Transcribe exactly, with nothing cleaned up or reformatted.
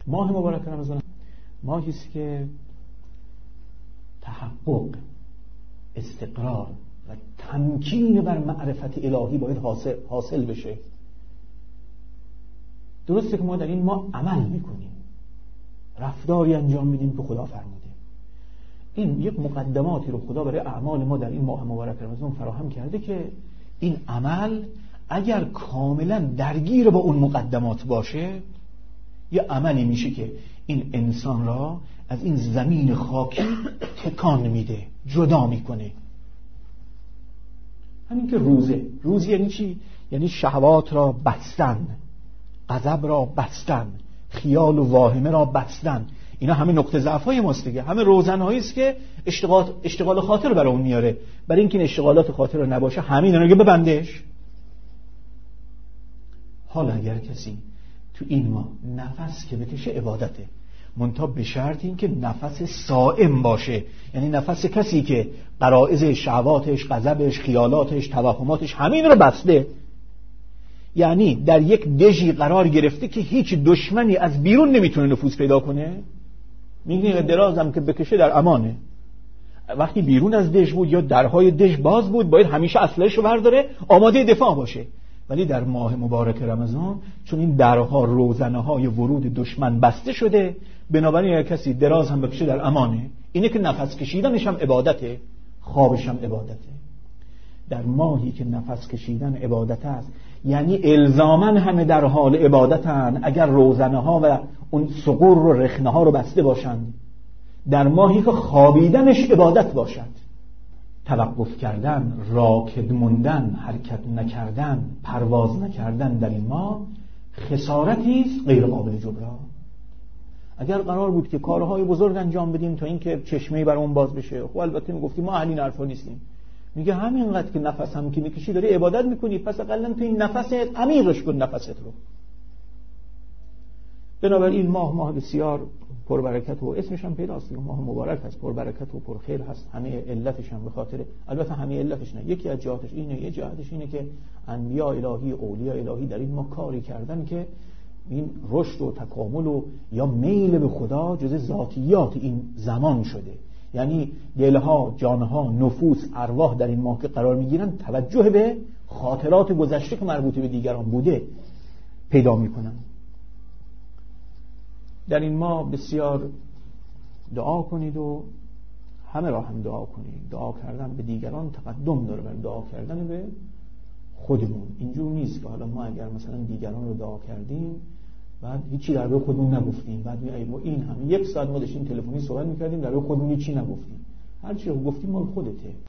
ماه مبارک رمضان ماهی است که تحقق، استقرار و تمکین بر معرفت الهی باید حاصل, حاصل بشه. درسته که ما در این ماه عمل میکنیم، رفتاری انجام میدیم که خدا فرموده. این یک مقدماتی رو خدا برای اعمال ما در این ماه مبارک رمضان فراهم کرده که این عمل اگر کاملا درگیر با اون مقدمات باشه یه عملی میشه که این انسان را از این زمین خاکی تکان میده، جدا میکنه. همین که روزه روزه یعنی چی؟ یعنی شهوات را بستن، غضب را بستن، خیال و واهمه را بستن. اینا همه نقطه ضعف‌های ماست دیگه، همه روزنهایی است که اشتغال اشتغال خاطر رو برای اون میاره. برای اینکه این اشتغالات خاطر رو نباشه همین اینا رو ببندش. حالا اگر کسی تو این ماه نفس که بکشه عبادته، منتها به شرط این که نفس صائم باشه، یعنی نفس کسی که غرایز شهواتش، غضبش، خیالاتش، توهماتش همین رو بسته، یعنی در یک دژی قرار گرفته که هیچ دشمنی از بیرون نمیتونه نفوذ پیدا کنه. میگه درازم که بکشه در امانه. وقتی بیرون از دژ بود یا درهای دژ باز بود باید همیشه اسلحه‌اش رو برداره، آماده دفاع باشه. ولی در ماه مبارک رمضان چون این درها، روزنه های ورود دشمن بسته شده، بنابراین اگر کسی دراز هم بکشه در امانه. اینه که نفس کشیدنش هم عبادته، خوابش هم عبادته. در ماهی که نفس کشیدن عبادت است، یعنی الزاماً همه در حال عبادتن اگر روزنه ها و اون سقور و رخنه ها رو بسته باشند. در ماهی که خوابیدنش عبادت باشد، توقف کردن، راکد موندن، حرکت نکردن، پرواز نکردن در این ماه خسارتی است غیر قابل جبران. اگر قرار بود که کارهای بزرگ انجام بدیم تا اینکه چشمه‌ای بر اون باز بشه، خب البته میگفتیم ما اهل این حرفا نیستیم. میگه همینقدر که نفس هم که میکشی داری عبادت میکنی، پس اقلا تو این نفست عمیقش کن نفست رو. بنابراین این ماه ماه بسیار پربرکت و اسمش هم پیداست، ماه مبارک هست، پربرکت و پرخیر هست. همه علتش هم به خاطر، البته همه علتش نه، یکی از جهاتش اینه، یه جهاتش اینه که انبیاء الهی، اولیاء الهی در این ماه کاری کردن که این رشد و تکامل و یا میل به خدا جز ذاتیات این زمان شده. یعنی دلها، جانها، نفوس، ارواح در این ماه که قرار میگیرن توجه به خاطرات گذشته که مربوط به دیگران بوده پیدا میکنن. در این ماه بسیار دعا کنید و همه را هم دعا کنید. دعا کردن به دیگران تقدم داره بر دعا کردن به خودمون. اینجور نیست که حالا ما اگر مثلا دیگران رو دعا کردیم بعد هیچی در روی خودمون نگفتیم، بعد میگیم این هم یک ساعت ما داشتیم تلفنی صحبت میکردیم در روی خودمون هیچی نگفتیم، هر چی رو گفتیم مال خودته.